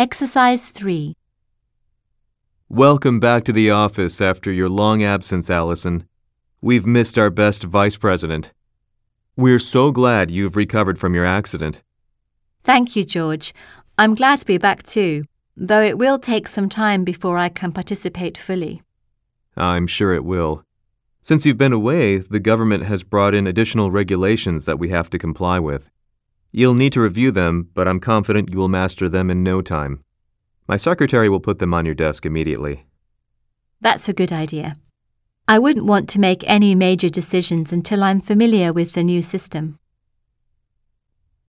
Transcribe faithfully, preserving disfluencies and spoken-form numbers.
Exercise three. Welcome back to the office after your long absence, Allison. We've missed our best vice president. We're so glad you've recovered from your accident. Thank you, George. I'm glad to be back too, though it will take some time before I can participate fully. I'm sure it will. Since you've been away, the government has brought in additional regulations that we have to comply with. You'll need to review them, but I'm confident you will master them in no time. My secretary will put them on your desk immediately. That's a good idea. I wouldn't want to make any major decisions until I'm familiar with the new system.